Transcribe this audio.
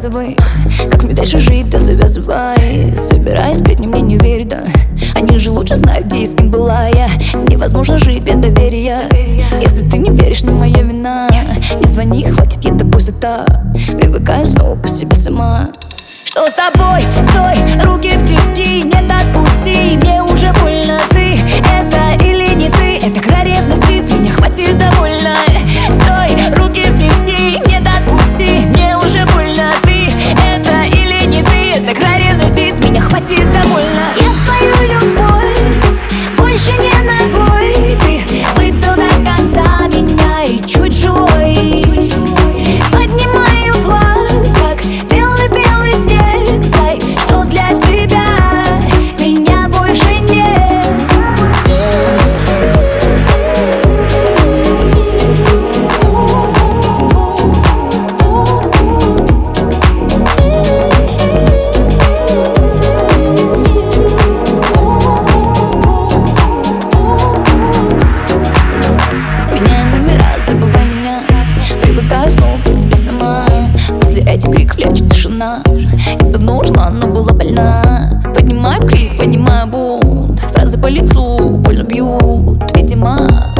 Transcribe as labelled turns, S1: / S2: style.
S1: рассказывай, как мне дальше жить, да завязывай. Собирай сплетни, мне не верь, да они же лучше знают, где и с кем была я. Невозможно жить без доверия. Если ты не веришь, не моя вина. Не звони, хватит, я тобой сыта. Привыкаю снова по себе сама. Что с тобой? Стой, руки в тиски, нет, отпусти. Мне уже больно, ты это или не ты? Это игра ревности, с меня хватит довольно. Стой, руки в тиски, нет, отпусти. Мне уже больно, ты это или не ты? Это игра ревности, с меня хватит довольно. Я свою любовь больше не ногой. Ты выпил до конца меня и чуть живой. Поднимаю флаг, как белый-белый снег. Знай, что для тебя меня больше нет. Меняй номера, забывай меня. Привыкаю снова по себе сама. После этих криков лечит тишина. Я давно ушла, но была больна. Поднимаю крик, поднимаю бунт. Фразы по лицу больно бьют, видимо.